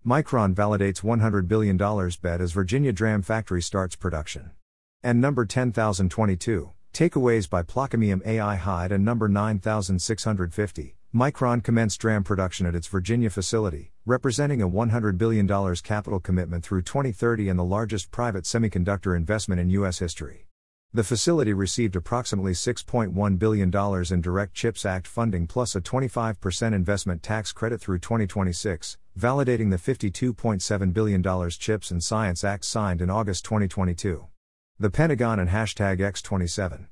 Micron validates $100 billion bet as Virginia DRAM factory starts production. And number 10,022, takeaways by Plaquemine AI Hyde. And number 9650, Micron commenced DRAM production at its Virginia facility, representing a $100 billion capital commitment through 2030 and the largest private semiconductor investment in U.S. history. The facility received approximately $6.1 billion in Direct CHIPS Act funding plus a 25% investment tax credit through 2026, validating the $52.7 billion CHIPS and Science Act signed in August 2022. The Pentagon and #X27,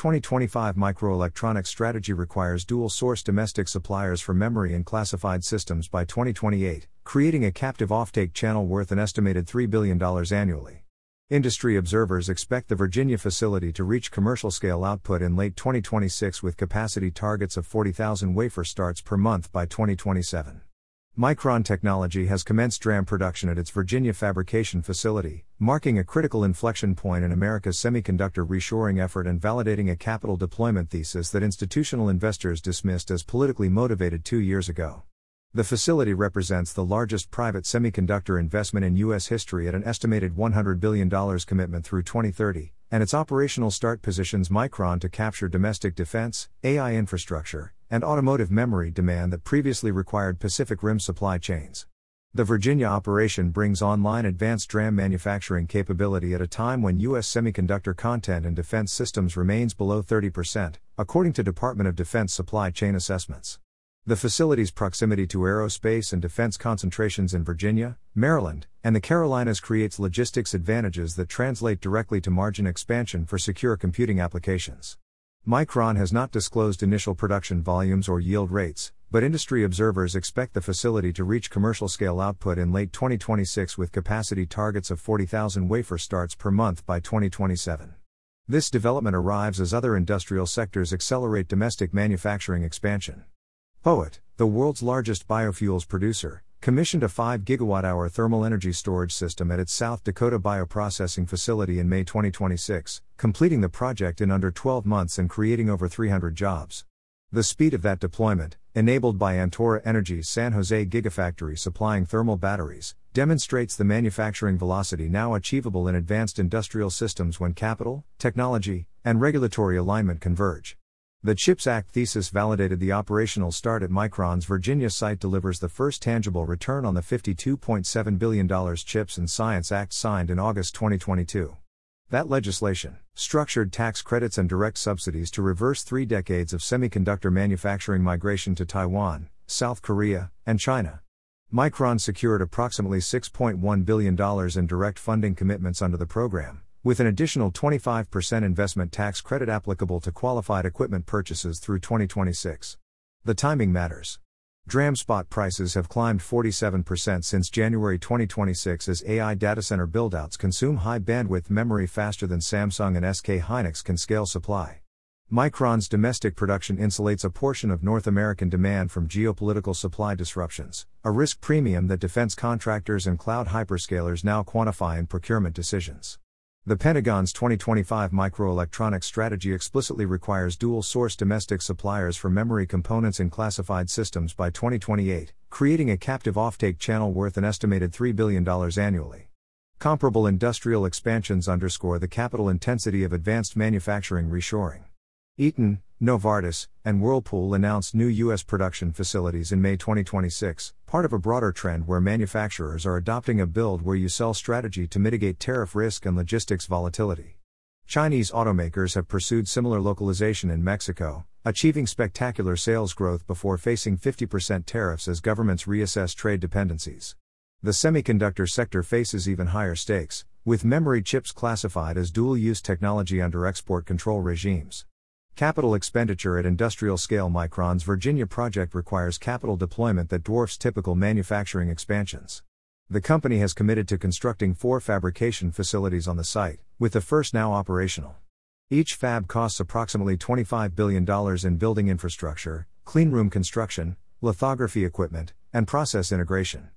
S2025 microelectronics strategy requires dual-source domestic suppliers for memory and classified systems by 2028, creating a captive offtake channel worth an estimated $3 billion annually. Industry observers expect the Virginia facility to reach commercial-scale output in late 2026 with capacity targets of 40,000 wafer starts per month by 2027. Micron Technology has commenced DRAM production at its Virginia fabrication facility, marking a critical inflection point in America's semiconductor reshoring effort and validating a capital deployment thesis that institutional investors dismissed as politically motivated 2 years ago. The facility represents the largest private semiconductor investment in U.S. history at an estimated $100 billion commitment through 2030, and its operational start positions Micron to capture domestic defense, AI infrastructure, and automotive memory demand that previously required Pacific Rim supply chains. The Virginia operation brings online advanced DRAM manufacturing capability at a time when U.S. semiconductor content in defense systems remains below 30%, according to Department of Defense supply chain assessments. The facility's proximity to aerospace and defense concentrations in Virginia, Maryland, and the Carolinas creates logistics advantages that translate directly to margin expansion for secure computing applications. Micron has not disclosed initial production volumes or yield rates, but industry observers expect the facility to reach commercial-scale output in late 2026 with capacity targets of 40,000 wafer starts per month by 2027. This development arrives as other industrial sectors accelerate domestic manufacturing expansion. POET, the world's largest biofuels producer, commissioned a 5 GWh thermal energy storage system at its South Dakota bioprocessing facility in May 2026, completing the project in under 12 months and creating over 300 jobs. The speed of that deployment, enabled by Antora Energy's San Jose Gigafactory supplying thermal batteries, demonstrates the manufacturing velocity now achievable in advanced industrial systems when capital, technology, and regulatory alignment converge. The CHIPS Act thesis validated the operational start at Micron's Virginia site delivers the first tangible return on the $52.7 billion CHIPS and Science Act signed in August 2022. That legislation structured tax credits and direct subsidies to reverse 3 decades of semiconductor manufacturing migration to Taiwan, South Korea, and China. Micron secured approximately $6.1 billion in direct funding commitments under the program, with an additional 25% investment tax credit applicable to qualified equipment purchases through 2026. The timing matters. DRAM spot prices have climbed 47% since January 2026 as AI data center buildouts consume high bandwidth memory faster than Samsung and SK Hynix can scale supply. Micron's domestic production insulates a portion of North American demand from geopolitical supply disruptions, a risk premium that defense contractors and cloud hyperscalers now quantify in procurement decisions. The Pentagon's 2025 microelectronics strategy explicitly requires dual-source domestic suppliers for memory components in classified systems by 2028, creating a captive offtake channel worth an estimated $3 billion annually. Comparable industrial expansions underscore the capital intensity of advanced manufacturing reshoring. Eaton, Novartis, and Whirlpool announced new U.S. production facilities in May 2026, part of a broader trend where manufacturers are adopting a build-where-you-sell strategy to mitigate tariff risk and logistics volatility. Chinese automakers have pursued similar localization in Mexico, achieving spectacular sales growth before facing 50% tariffs as governments reassess trade dependencies. The semiconductor sector faces even higher stakes, with memory chips classified as dual-use technology under export control regimes. Capital expenditure at industrial scale. Micron's Virginia project requires capital deployment that dwarfs typical manufacturing expansions. The company has committed to constructing 4 fabrication facilities on the site, with the first now operational. Each fab costs approximately $25 billion in building infrastructure, cleanroom construction, lithography equipment, and process integration.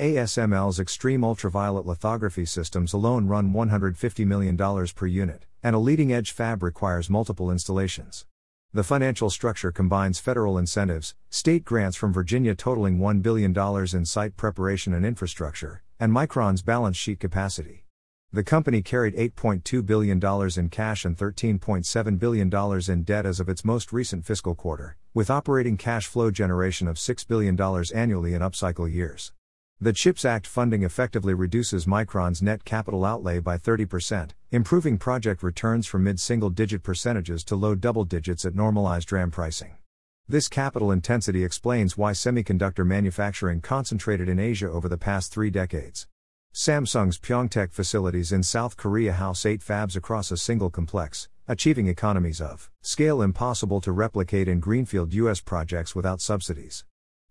ASML's extreme ultraviolet lithography systems alone run $150 million per unit, and a leading-edge fab requires multiple installations. The financial structure combines federal incentives, state grants from Virginia totaling $1 billion in site preparation and infrastructure, and Micron's balance sheet capacity. The company carried $8.2 billion in cash and $13.7 billion in debt as of its most recent fiscal quarter, with operating cash flow generation of $6 billion annually in upcycle years. The CHIPS Act funding effectively reduces Micron's net capital outlay by 30%, improving project returns from mid-single-digit percentages to low double digits at normalized DRAM pricing. This capital intensity explains why semiconductor manufacturing concentrated in Asia over the past 3 decades. Samsung's Pyeongtaek facilities in South Korea house 8 fabs across a single complex, achieving economies of scale impossible to replicate in greenfield U.S. projects without subsidies.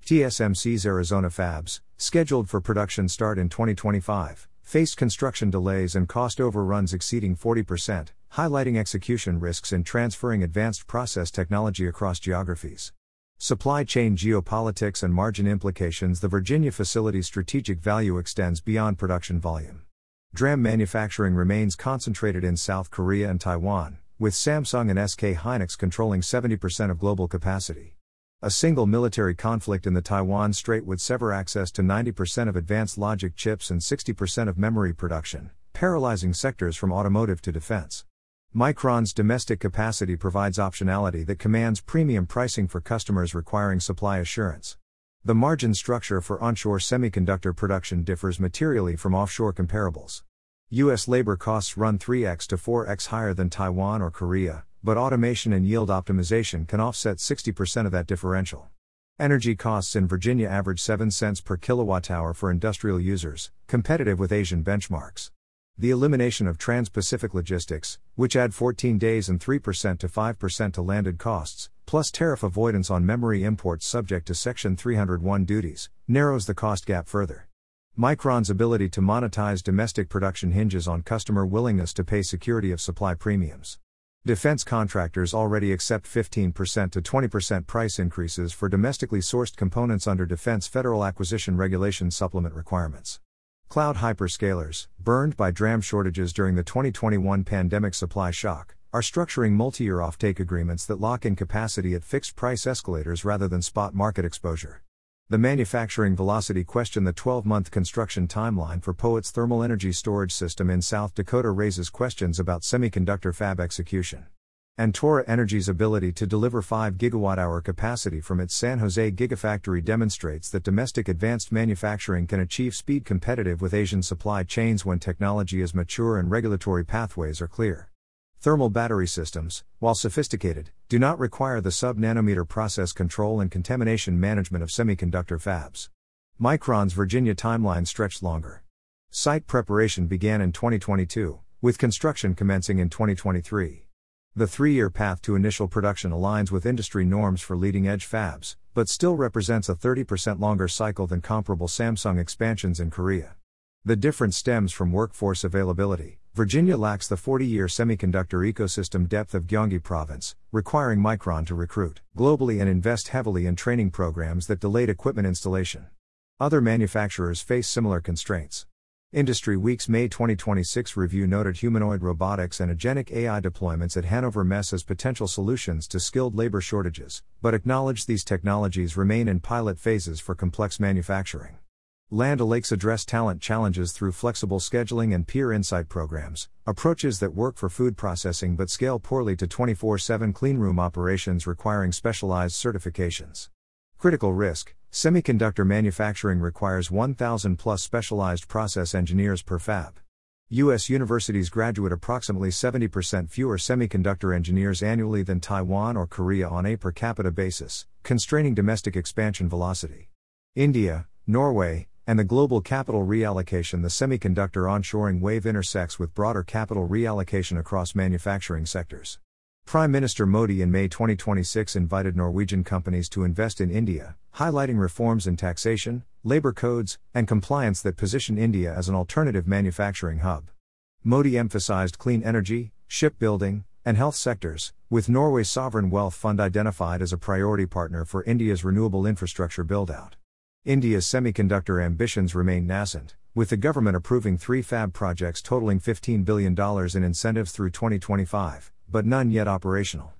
TSMC's Arizona fabs, scheduled for production start in 2025, faced construction delays and cost overruns exceeding 40%, highlighting execution risks in transferring advanced process technology across geographies. Supply chain geopolitics and margin implications. The Virginia facility's strategic value extends beyond production volume. DRAM manufacturing remains concentrated in South Korea and Taiwan, with Samsung and SK hynix controlling 70% of global capacity. A single military conflict in the Taiwan Strait would sever access to 90% of advanced logic chips and 60% of memory production, paralyzing sectors from automotive to defense. Micron's domestic capacity provides optionality that commands premium pricing for customers requiring supply assurance. The margin structure for onshore semiconductor production differs materially from offshore comparables. U.S. labor costs run 3x to 4x higher than Taiwan or Korea, but automation and yield optimization can offset 60% of that differential. Energy costs in Virginia average 7 cents per kilowatt-hour for industrial users, competitive with Asian benchmarks. The elimination of trans-Pacific logistics, which add 14 days and 3% to 5% to landed costs, plus tariff avoidance on memory imports subject to Section 301 duties, narrows the cost gap further. Micron's ability to monetize domestic production hinges on customer willingness to pay security of supply premiums. Defense contractors already accept 15% to 20% price increases for domestically sourced components under Defense Federal Acquisition Regulation supplement requirements. Cloud hyperscalers, burned by DRAM shortages during the 2021 pandemic supply shock, are structuring multi-year offtake agreements that lock in capacity at fixed price escalators rather than spot market exposure. The manufacturing velocity question. The 12-month construction timeline for POET's thermal energy storage system in South Dakota raises questions about semiconductor fab execution. Antora Energy's ability to deliver 5 gigawatt-hour capacity from its San Jose Gigafactory demonstrates that domestic advanced manufacturing can achieve speed competitive with Asian supply chains when technology is mature and regulatory pathways are clear. Thermal battery systems, while sophisticated, do not require the sub-nanometer process control and contamination management of semiconductor fabs. Micron's Virginia timeline stretched longer. Site preparation began in 2022, with construction commencing in 2023. The 3-year path to initial production aligns with industry norms for leading-edge fabs, but still represents a 30% longer cycle than comparable Samsung expansions in Korea. The difference stems from workforce availability. Virginia lacks the 40-year semiconductor ecosystem depth of Gyeonggi Province, requiring Micron to recruit globally and invest heavily in training programs that delayed equipment installation. Other manufacturers face similar constraints. Industry Week's May 2026 review noted humanoid robotics and agentic AI deployments at Hannover Messe as potential solutions to skilled labor shortages, but acknowledged these technologies remain in pilot phases for complex manufacturing. Land O'Lakes address talent challenges through flexible scheduling and peer insight programs, approaches that work for food processing but scale poorly to 24/7 cleanroom operations requiring specialized certifications. Critical risk: semiconductor manufacturing requires 1,000 plus specialized process engineers per fab. U.S. universities graduate approximately 70% fewer semiconductor engineers annually than Taiwan or Korea on a per capita basis, constraining domestic expansion velocity. India, Norway, and the global capital reallocation. The semiconductor onshoring wave intersects with broader capital reallocation across manufacturing sectors. Prime Minister Modi in May 2026 invited Norwegian companies to invest in India, highlighting reforms in taxation, labor codes, and compliance that position India as an alternative manufacturing hub. Modi emphasized clean energy, shipbuilding, and health sectors, with Norway's sovereign wealth fund identified as a priority partner for India's renewable infrastructure build-out. India's semiconductor ambitions remain nascent, with the government approving 3 fab projects totaling $15 billion in incentives through 2025, but none yet operational.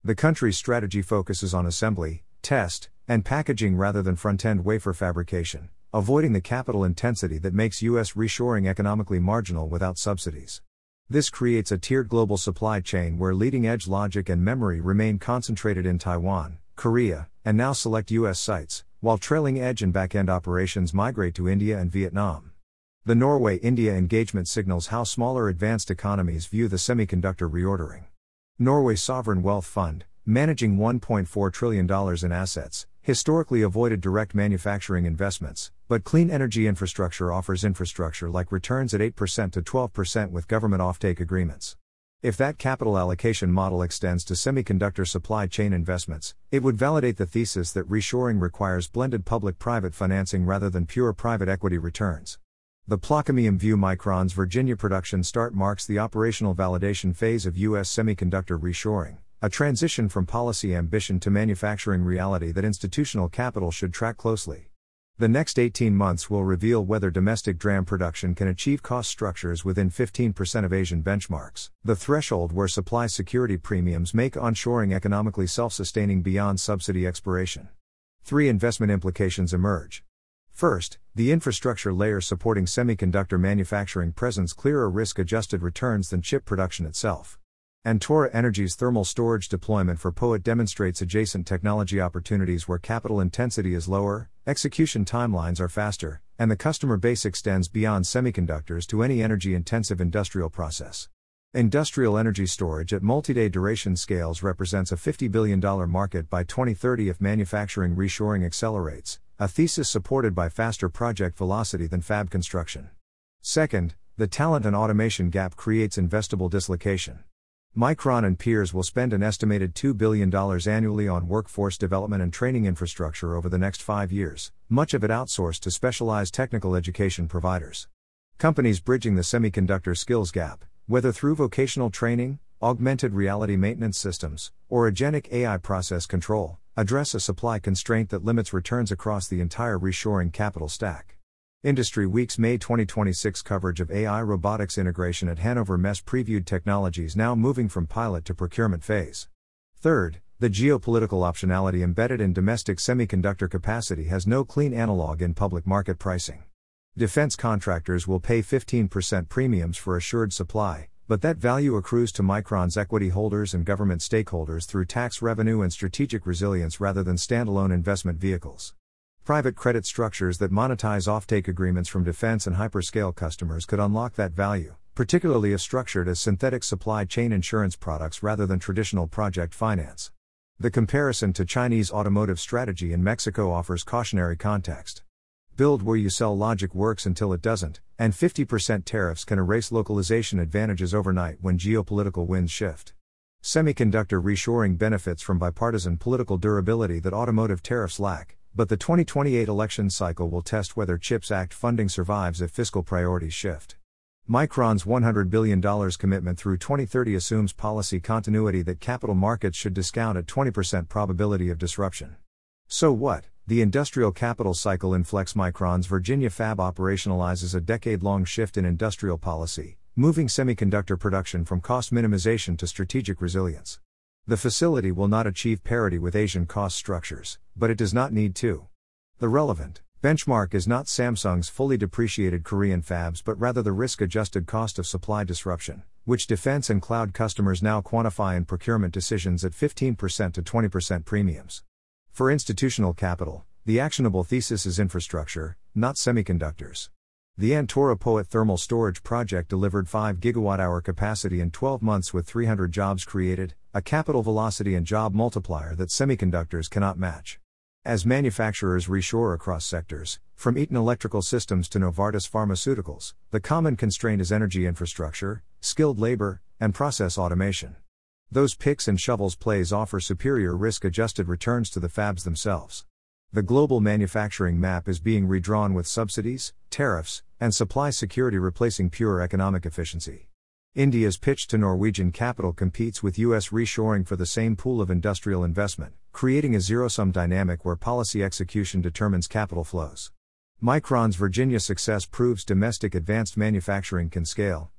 The country's strategy focuses on assembly, test, and packaging rather than front-end wafer fabrication, avoiding the capital intensity that makes U.S. reshoring economically marginal without subsidies. This creates a tiered global supply chain where leading-edge logic and memory remain concentrated in Taiwan, Korea, and now select U.S. sites, while trailing edge and back-end operations migrate to India and Vietnam. The Norway-India engagement signals how smaller advanced economies view the semiconductor reordering. Norway's sovereign wealth fund, managing $1.4 trillion in assets, historically avoided direct manufacturing investments, but clean energy infrastructure offers infrastructure-like returns at 8% to 12% with government offtake agreements. If that capital allocation model extends to semiconductor supply chain investments, it would validate the thesis that reshoring requires blended public-private financing rather than pure private equity returns. The Plaquemine view Micron's Virginia production start marks the operational validation phase of U.S. semiconductor reshoring, a transition from policy ambition to manufacturing reality that institutional capital should track closely. The next 18 months will reveal whether domestic DRAM production can achieve cost structures within 15% of Asian benchmarks, the threshold where supply security premiums make onshoring economically self-sustaining beyond subsidy expiration. 3 investment implications emerge. First, the infrastructure layer supporting semiconductor manufacturing presents clearer risk-adjusted returns than chip production itself. Antora Energy's thermal storage deployment for POET demonstrates adjacent technology opportunities where capital intensity is lower, execution timelines are faster, and the customer base extends beyond semiconductors to any energy-intensive industrial process. Industrial energy storage at multi-day duration scales represents a $50 billion market by 2030 if manufacturing reshoring accelerates, a thesis supported by faster project velocity than fab construction. Second, the talent and automation gap creates investable dislocation. Micron and peers will spend an estimated $2 billion annually on workforce development and training infrastructure over the next 5 years, much of it outsourced to specialized technical education providers. Companies bridging the semiconductor skills gap, whether through vocational training, augmented reality maintenance systems, or agentic AI process control, address a supply constraint that limits returns across the entire reshoring capital stack. Industry Week's May 2026 coverage of AI robotics integration at Hannover Messe previewed technologies now moving from pilot to procurement phase. Third, the geopolitical optionality embedded in domestic semiconductor capacity has no clean analog in public market pricing. Defense contractors will pay 15% premiums for assured supply, but that value accrues to Micron's equity holders and government stakeholders through tax revenue and strategic resilience rather than standalone investment vehicles. Private credit structures that monetize offtake agreements from defense and hyperscale customers could unlock that value, particularly if structured as synthetic supply chain insurance products rather than traditional project finance. The comparison to Chinese automotive strategy in Mexico offers cautionary context. Build where you sell logic works until it doesn't, and 50% tariffs can erase localization advantages overnight when geopolitical winds shift. Semiconductor reshoring benefits from bipartisan political durability that automotive tariffs lack, but the 2028 election cycle will test whether CHIPS Act funding survives if fiscal priorities shift. Micron's $100 billion commitment through 2030 assumes policy continuity that capital markets should discount at 20% probability of disruption. So what? The industrial capital cycle inflects. Micron's Virginia fab operationalizes a decade-long shift in industrial policy, moving semiconductor production from cost minimization to strategic resilience. The facility will not achieve parity with Asian cost structures, but it does not need to. The relevant benchmark is not Samsung's fully depreciated Korean fabs but rather the risk-adjusted cost of supply disruption, which defense and cloud customers now quantify in procurement decisions at 15% to 20% premiums. For institutional capital, the actionable thesis is infrastructure, not semiconductors. The Antora POET thermal storage project delivered 5 gigawatt-hour capacity in 12 months with 300 jobs created, a capital velocity and job multiplier that semiconductors cannot match. As manufacturers reshore across sectors, from Eaton Electrical Systems to Novartis Pharmaceuticals, the common constraint is energy infrastructure, skilled labor, and process automation. Those picks and shovels plays offer superior risk-adjusted returns to the fabs themselves. The global manufacturing map is being redrawn with subsidies, tariffs, and supply security replacing pure economic efficiency. India's pitch to Norwegian capital competes with U.S. reshoring for the same pool of industrial investment, creating a zero-sum dynamic where policy execution determines capital flows. Micron's Virginia success proves domestic advanced manufacturing can scale,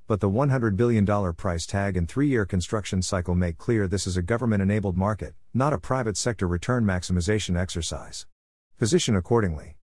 but the $100 billion price tag and 3-year construction cycle make clear this is a government-enabled market, not a private sector return maximization exercise. Position accordingly.